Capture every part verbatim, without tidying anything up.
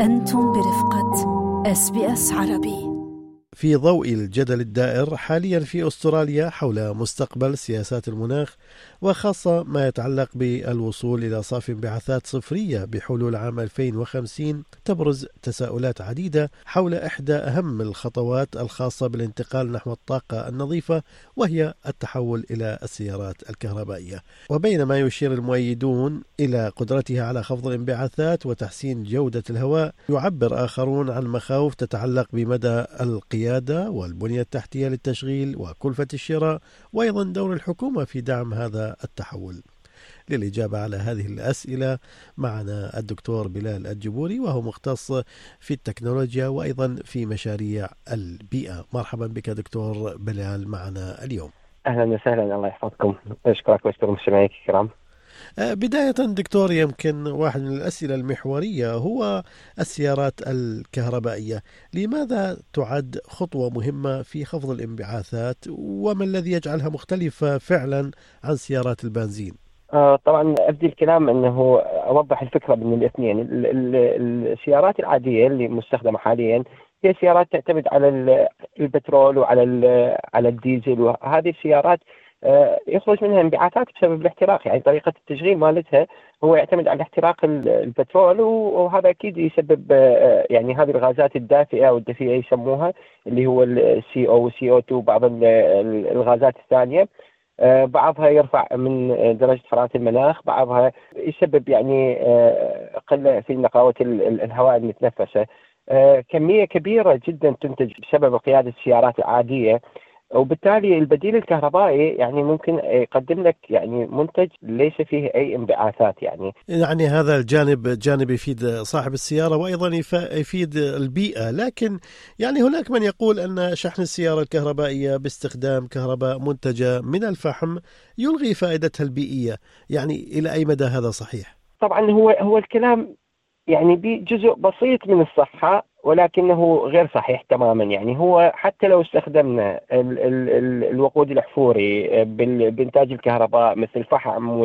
أنتم برفقة إس بي إس عربي. في ضوء الجدل الدائر حاليا في أستراليا حول مستقبل سياسات المناخ، وخاصة ما يتعلق بالوصول إلى صافي انبعاثات صفرية بحلول عام ألفين وخمسين، تبرز تساؤلات عديدة حول إحدى أهم الخطوات الخاصة بالانتقال نحو الطاقة النظيفة، وهي التحول إلى السيارات الكهربائية. وبينما يشير المؤيدون إلى قدرتها على خفض الانبعاثات وتحسين جودة الهواء، يعبر آخرون عن مخاوف تتعلق بمدى القيادة والبنية التحتية للتشغيل وكلفة الشراء، وأيضا دور الحكومة في دعم هذا التحول. للإجابة على هذه الأسئلة معنا الدكتور بلال الجبوري، وهو مختص في التكنولوجيا وأيضا في مشاريع البيئة. مرحبا بك دكتور بلال معنا اليوم. أهلا وسهلا، الله يحفظكم. أشكرك وأشكر مستمعيك الكرام. بداية دكتور، يمكن واحد من الأسئلة المحورية هو السيارات الكهربائية. لماذا تعد خطوة مهمة في خفض الانبعاثات، وما الذي يجعلها مختلفة فعلا عن سيارات البنزين؟ آه طبعا أبدي الكلام أنه أوضح الفكرة بين الاثنين. ال ال السيارات العادية اللي مستخدمة حاليا هي سيارات تعتمد على البترول وعلى على الديزل، وهذه السيارات يخرج منها انبعاثات بسبب الاحتراق. يعني طريقة التشغيل مالتها هو يعتمد على احتراق البترول، وهذا أكيد يسبب يعني هذه الغازات الدافئة أو الدفيئة يسموها، اللي هو السي أو والسي أو اثنين وبعض الغازات الثانية. بعضها يرفع من درجة حرارة المناخ، بعضها يسبب يعني قلة في نقاوة الهواء المتنفسة. كمية كبيرة جدا تنتج بسبب قيادة السيارات العادية، وبالتالي البديل الكهربائي يعني ممكن يقدم لك يعني منتج ليس فيه أي انبعاثات. يعني يعني هذا الجانب جانب يفيد صاحب السيارة وأيضا يفيد البيئة، لكن يعني هناك من يقول أن شحن السيارة الكهربائية باستخدام كهرباء منتجة من الفحم يلغي فائدتها البيئية. يعني إلى أي مدى هذا صحيح؟ طبعا هو هو الكلام يعني بجزء بسيط من الصحة، ولكنه غير صحيح تماما. يعني هو حتى لو استخدمنا ال ال ال الوقود الأحفوري بإنتاج الكهرباء مثل الفحم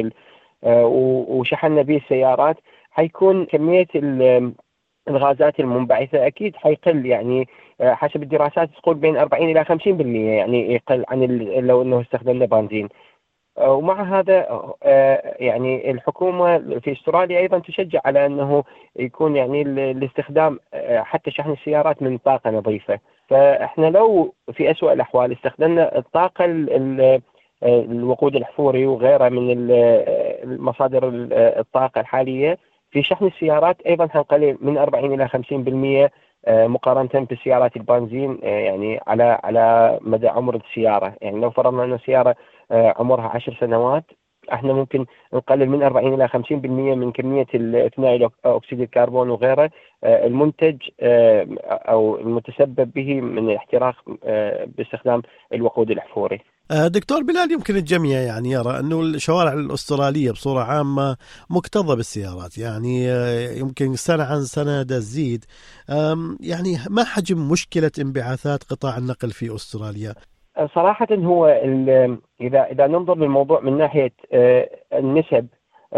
وشحننا به السيارات، حيكون كمية الغازات المنبعثة أكيد حيقل. يعني حسب الدراسات تقول بين أربعين إلى خمسين بالمئة يعني يقل عن لو أنه استخدمنا بنزين. ومع هذا يعني الحكومة في استراليا أيضا تشجع على أنه يكون يعني الاستخدام حتى شحن السيارات من طاقة نظيفة. فإحنا لو في أسوأ الأحوال استخدمنا الطاقة الوقود الأحفوري وغيرها من المصادر الطاقة الحالية في شحن السيارات، أيضا هنقلل من أربعين إلى خمسين بالمئة مقارنة بالسيارات البنزين يعني على على مدى عمر السيارة. يعني لو فرضنا أن السيارة عمرها عشر سنوات، احنا ممكن نقلل من أربعين إلى خمسين بالمئة من كمية ثاني أكسيد الكربون وغيره المنتج أو المتسبب به من الاحتراق باستخدام الوقود الأحفوري. دكتور بلال، يمكن الجميع يعني يرى أنه الشوارع الأسترالية بصورة عامة مكتظة بالسيارات، يعني يمكن سنة عن سنة تزيد. يعني ما حجم مشكلة انبعاثات قطاع النقل في أستراليا؟ صراحة هو إذا إذا ننظر للموضوع من ناحية النسب،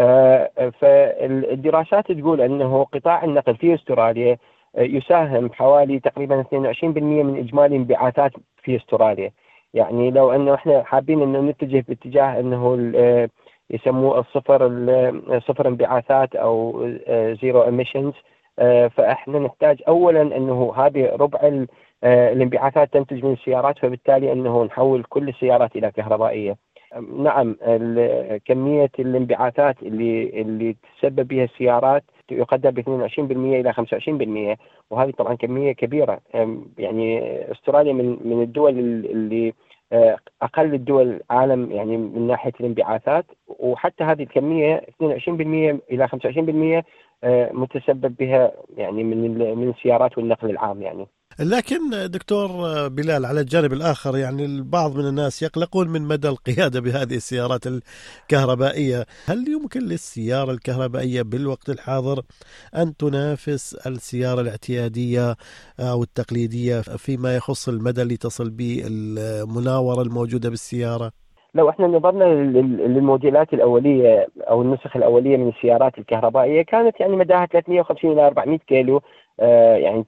فالدراسات تقول أنه قطاع النقل في أستراليا يساهم بحوالي تقريبا اثنين وعشرين بالمئة من إجمالي انبعاثات في أستراليا. يعني لو أنه إحنا حابين أنه نتجه باتجاه أنه يسموه الصفر صفر انبعاثات أو زيرو emissions، فإحنا نحتاج أولا أنه هذه ربع الانبعاثات تنتج من السيارات، فبالتالي أنه نحول كل السيارات إلى كهربائية. نعم، كمية الانبعاثات اللي اللي تسبب بها السيارات يقدر ب اثنين وعشرين بالمئة إلى خمسة وعشرين بالمئة، وهذه طبعا كمية كبيرة. يعني أستراليا من من الدول اللي أقل الدول العالم يعني من ناحية الانبعاثات، وحتى هذه الكمية اثنين وعشرين بالمئة إلى خمسة وعشرين بالمئة متسبب بها يعني من من السيارات والنقل العام. يعني لكن دكتور بلال، على الجانب الآخر يعني البعض من الناس يقلقون من مدى القيادة بهذه السيارات الكهربائية. هل يمكن للسيارة الكهربائية بالوقت الحاضر أن تنافس السيارة الاعتيادية أو التقليدية فيما يخص المدى اللي تصل به المناورة الموجودة بالسيارة؟ لو احنا نظرنا للموديلات الأولية أو النسخ الأولية من السيارات الكهربائية، كانت يعني مداها ثلاثمئة وخمسين إلى أربعمئة كيلو، يعني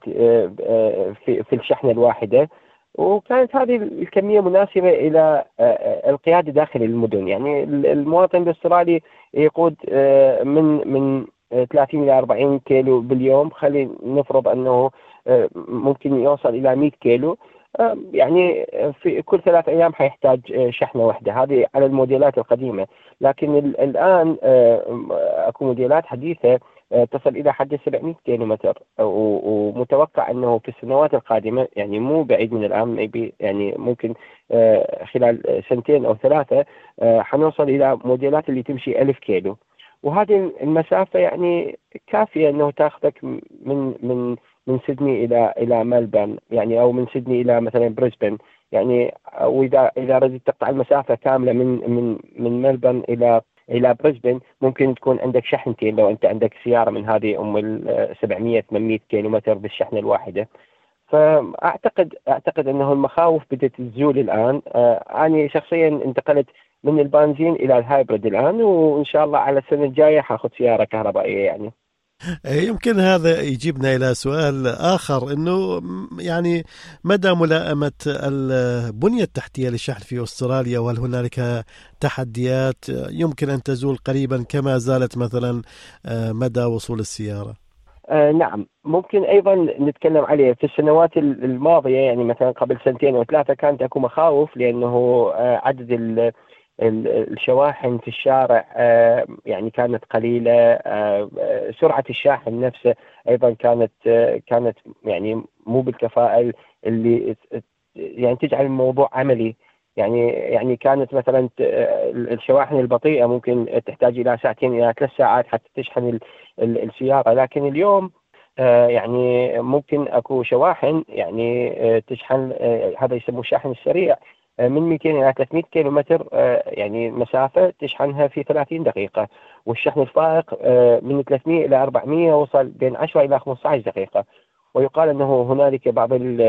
في في الشحنة الواحدة. وكانت هذه الكمية مناسبة إلى القيادة داخل المدن. يعني المواطن الأسترالي يقود من من ثلاثين إلى أربعين كيلو باليوم، خلينا نفرض أنه ممكن يوصل إلى مئة كيلو. يعني في كل ثلاث أيام حيحتاج شحنة واحدة، هذه على الموديلات القديمة. لكن الآن أكو موديلات حديثة تصل إلى حد سبعمئة كيلو متر، ومتوقع أنه في السنوات القادمة، يعني مو بعيد من الآن، يعني ممكن خلال سنتين أو ثلاثة حنوصل إلى موديلات اللي تمشي ألف كيلو. وهذه المسافة يعني كافية أنه تأخذك من من من سيدني إلى إلى ملبورن، يعني أو من سيدني إلى مثلا بريسبن. يعني وإذا إذا ردت تقطع المسافة كاملة من من من ملبورن إلى إلى بريسبن، ممكن تكون عندك شحنتين لو أنت عندك سيارة من هذه أم ال سبعمئة ثمانمئة كيلو متر بالشحنة الواحدة. فأعتقد أعتقد أنه المخاوف بدأت تزول الآن. أنا شخصيا انتقلت من البنزين إلى الهايبريد الآن، وإن شاء الله على السنة الجاية حاخذ سيارة كهربائية. يعني يمكن هذا يجيبنا إلى سؤال آخر، أنه يعني مدى ملائمة البنية التحتية للشحن في أستراليا، وهل هنالك تحديات يمكن أن تزول قريبا كما زالت مثلا مدى وصول السيارة؟ آه نعم، ممكن أيضا نتكلم عليه. في السنوات الماضية، يعني مثلا قبل سنتين أو ثلاثة، كانت أكو مخاوف لأنه آه عدد ال الشواحن في الشارع يعني كانت قليلة. سرعة الشاحن نفسه أيضا كانت كانت يعني مو بالكفاءة اللي يعني تجعل الموضوع عملي. يعني يعني كانت مثلا الشواحن البطيئة ممكن تحتاج إلى ساعتين إلى ثلاث ساعات حتى تشحن السيارة، لكن اليوم يعني ممكن أكو شواحن يعني تشحن، هذا يسموه الشاحن السريع، من مئتين إلى ثلاثمئة كيلو متر، يعني مسافة تشحنها في ثلاثين دقيقة. والشحن الفائق من ثلاثمئة إلى أربعمئة وصل بين عشرة إلى خمسة عشر دقيقة. ويقال أنه هنالك بعض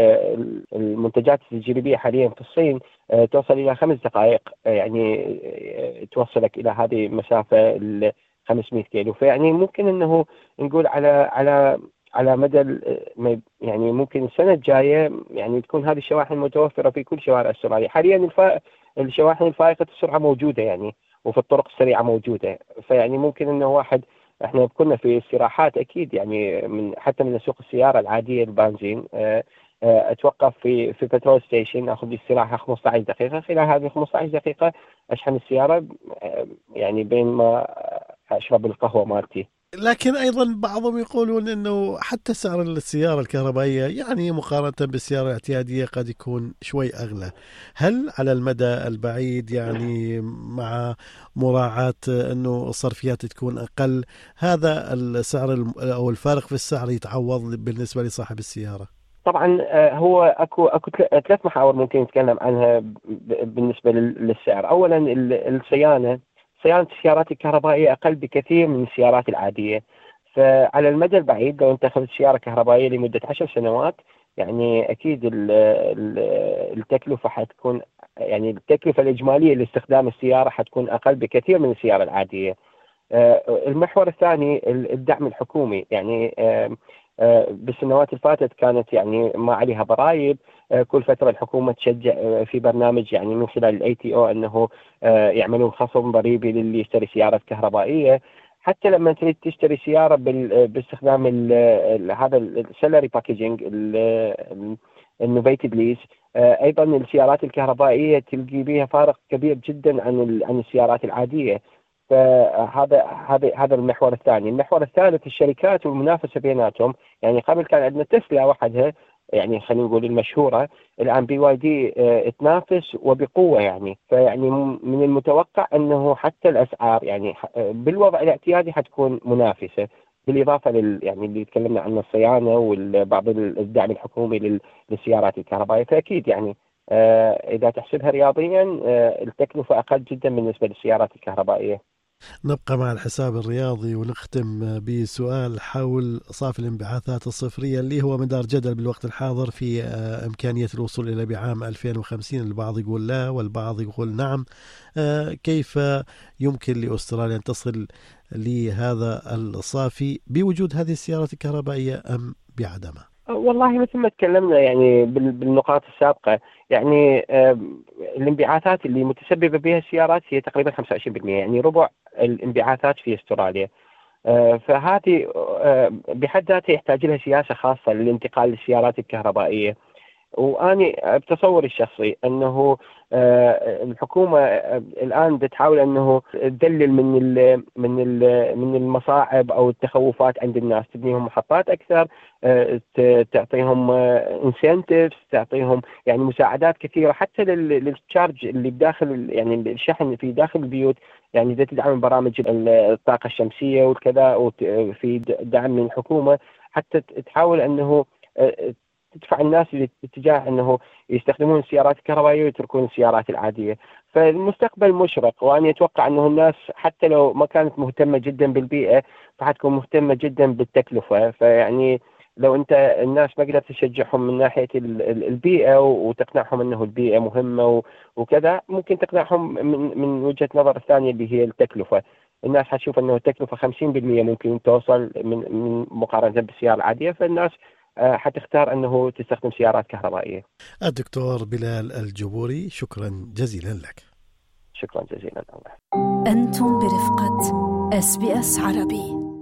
المنتجات التجريبية حاليا في الصين توصل إلى خمس دقائق، يعني توصلك إلى هذه المسافة خمسمئة كيلو. فيعني ممكن أنه نقول على على على مدى يعني ممكن السنة الجاية يعني تكون هذه الشواحن متوفرة في كل شوارع استراليا. حاليا الفا... الشواحن الفائقة السرعة موجودة يعني، وفي الطرق السريعة موجودة. فيعني ممكن انه واحد، احنا كنا في استراحات اكيد يعني من حتى من سوق السيارة العادية البنزين، اتوقف في في بترول ستيشن، اخذ لي استراحة خمسة عشر دقيقة، خلال هذه خمسة عشر دقيقة اشحن السيارة يعني بين ما اشرب القهوة مالتي. لكن أيضا بعضهم يقولون أنه حتى سعر السيارة الكهربائية يعني مقارنة بالسيارة الاعتيادية قد يكون شوي أغلى. هل على المدى البعيد يعني مع مراعاة أنه الصرفيات تكون أقل، هذا السعر أو الفارق في السعر يتعوض بالنسبة لصاحب السيارة؟ طبعا هو اكو اكو ثلاث محاور ممكن نتكلم عنها بالنسبة للسعر. أولا الصيانة. صيانة السيارات الكهربائية أقل بكثير من السيارات العادية. فعلى المدى البعيد لو أنت أخذت سيارة كهربائية لمدة عشر سنوات، يعني أكيد التكلفة حتكون، يعني التكلفة الإجمالية لاستخدام السيارة حتكون أقل بكثير من السيارة العادية. المحور الثاني الدعم الحكومي. يعني بالسنوات الفاتت كانت يعني ما عليها ضرائب، كل فترة الحكومة تشجع في برنامج يعني من خلال الاي تي او انه يعملون خصم ضريبي للي يشتري سيارة كهربائية. حتى لما تريد تشتري سيارة باستخدام هذا السلري باكيجينج النوفيتد ليز، ايضا السيارات الكهربائية تلقي بها فارق كبير جدا عن عن السيارات العادية. فهذا هذا هذا المحور الثاني. المحور الثالث الشركات والمنافسة بيناتهم. يعني قبل كان عندنا تسلا وحدها، يعني خلينا نقول المشهورة، الآن بي واي دي اه تنافس وبقوة يعني. فيعني من المتوقع أنه حتى الأسعار يعني بالوضع الاعتيادي حتكون منافسة، بالإضافة لل يعني اللي تكلمنا عنه الصيانة وبعض الدعم الحكومي للسيارات الكهربائية. فأكيد يعني اه إذا تحسبها رياضيا اه التكلفة أقل جدا بالنسبة للسيارات الكهربائية. نبقى مع الحساب الرياضي ونختم بسؤال حول صافي الانبعاثات الصفرية اللي هو مدار جدل بالوقت الحاضر في إمكانية الوصول إلى بعام ألفين وخمسين. البعض يقول لا والبعض يقول نعم. كيف يمكن لأستراليا أن تصل لهذا الصافي بوجود هذه السيارات الكهربائية أم بعدمها؟ والله مثل ما تكلمنا يعني بالنقاط السابقة، يعني الانبعاثات اللي متسببة بها السيارات هي تقريبا خمسة وعشرين بالمئة، يعني ربع الانبعاثات في استراليا. فهذه بحد ذاتها يحتاج لها سياسة خاصة للانتقال للسيارات الكهربائية. وأنا بتصوري الشخصي أنه الحكومة الآن بتحاول أنه تذلل من ال من ال من المصاعب أو التخوفات عند الناس، تبنيهم محطات أكثر، تعطيهم انسنتيفز، تعطيهم يعني مساعدات كثيرة حتى للتشارج اللي بداخل، يعني الشحن في داخل البيوت، يعني إذا تدعم برامج الطاقة الشمسية والكذا، وفي دعم من الحكومة حتى تحاول أنه تدفع الناس باتجاه أنه يستخدمون السيارات الكهربائية ويتركون السيارات العادية. فالمستقبل مشرق، وأنا أتوقع أنه الناس حتى لو ما كانت مهتمة جدا بالبيئة فحتكون مهتمة جدا بالتكلفة. فيعني لو أنت الناس ما قدرت تشجعهم من ناحية البيئة وتقنعهم أنه البيئة مهمة وكذا، ممكن تقنعهم من من وجهة نظر الثانية اللي هي التكلفة. الناس حتشوف أنه التكلفة خمسين بالمئة ممكن توصل من من مقارنة بالسيارة العادية، فالناس حتختار أنه تستخدم سيارات كهربائية. الدكتور بلال الجبوري، شكرا جزيلا لك. شكرا جزيلا. أنتم برفقة إس بي إس عربي.